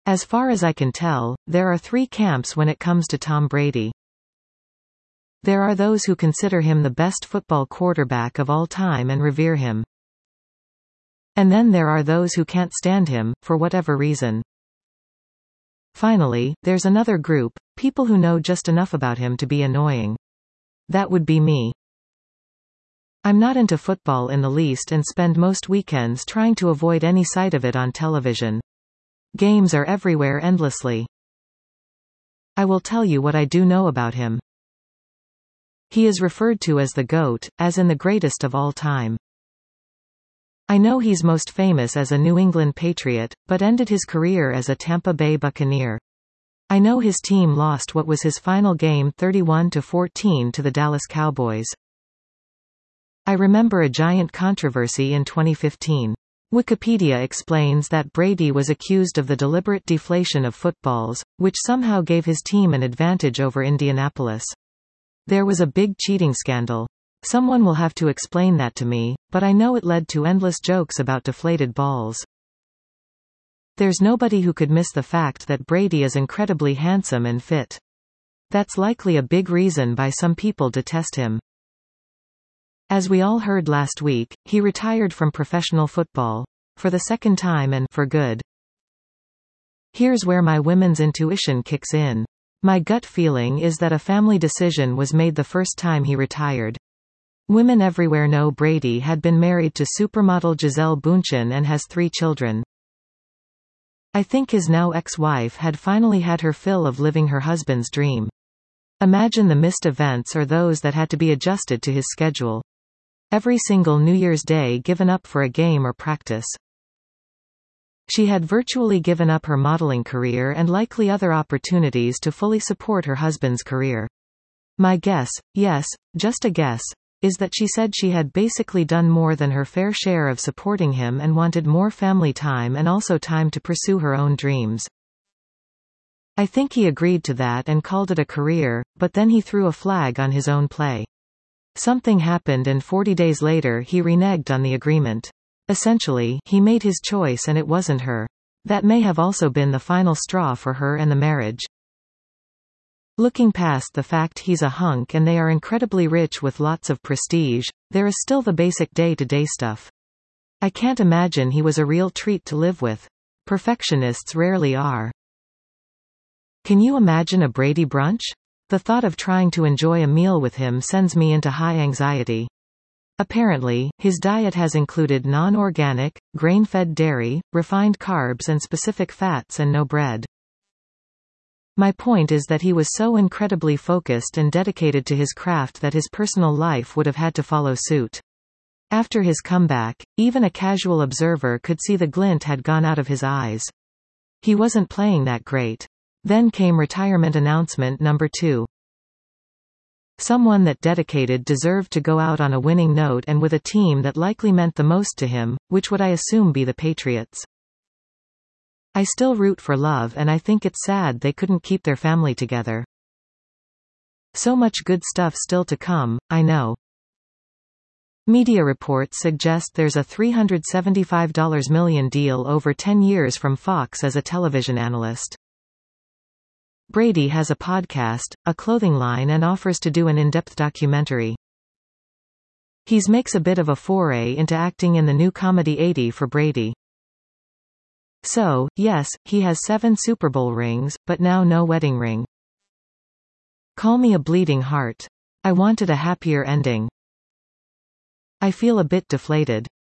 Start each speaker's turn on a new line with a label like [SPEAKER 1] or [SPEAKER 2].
[SPEAKER 1] As far as I can tell, there are three camps when it comes to Tom Brady. There are those who consider him the best football quarterback of all time and revere him. And then there are those who can't stand him, for whatever reason. Finally, there's another group, people who know just enough about him to be annoying. That would be me. I'm not into football in the least and spend most weekends trying to avoid any sight of it on television. Games are everywhere endlessly. I will tell you what I do know about him. He is referred to as the GOAT, as in the greatest of all time. I know he's most famous as a New England Patriot, but ended his career as a Tampa Bay Buccaneer. I know his team lost what was his final game 31-14 to the Dallas Cowboys. I remember a giant controversy in 2015. Wikipedia explains that Brady was accused of the deliberate deflation of footballs, which somehow gave his team an advantage over Indianapolis. There was a big cheating scandal. Someone will have to explain that to me, but I know it led to endless jokes about deflated balls. There's nobody who could miss the fact that Brady is incredibly handsome and fit. That's likely a big reason why some people detest him. As we all heard last week, he retired from professional football. For the second time and for good. Here's where my women's intuition kicks in. My gut feeling is that a family decision was made the first time he retired. Women everywhere know Brady had been married to supermodel Gisele Bündchen and has 3 children. I think his now ex-wife had finally had her fill of living her husband's dream. Imagine the missed events or those that had to be adjusted to his schedule. Every single New Year's Day given up for a game or practice. She had virtually given up her modeling career and likely other opportunities to fully support her husband's career. My guess, yes, just a guess, is that she said she had basically done more than her fair share of supporting him and wanted more family time and also time to pursue her own dreams. I think he agreed to that and called it a career, but then he threw a flag on his own play. Something happened and 40 days later he reneged on the agreement. Essentially, he made his choice and it wasn't her. That may have also been the final straw for her and the marriage. Looking past the fact he's a hunk and they are incredibly rich with lots of prestige, there is still the basic day-to-day stuff. I can't imagine he was a real treat to live with. Perfectionists rarely are. Can you imagine a Brady brunch? The thought of trying to enjoy a meal with him sends me into high anxiety. Apparently, his diet has included non-organic, grain-fed dairy, refined carbs and specific fats and no bread. My point is that he was so incredibly focused and dedicated to his craft that his personal life would have had to follow suit. After his comeback, even a casual observer could see the glint had gone out of his eyes. He wasn't playing that great. Then came retirement announcement number 2. Someone that dedicated deserved to go out on a winning note and with a team that likely meant the most to him, which would I assume be the Patriots. I still root for Love and I think it's sad they couldn't keep their family together. So much good stuff still to come, I know. Media reports suggest there's a $375 million deal over 10 years from Fox as a television analyst. Brady has a podcast, a clothing line and offers to do an in-depth documentary. He's makes a bit of a foray into acting in the new comedy 80 for Brady. So, yes, he has 7 Super Bowl rings, but now no wedding ring. Call me a bleeding heart. I wanted a happier ending. I feel a bit deflated.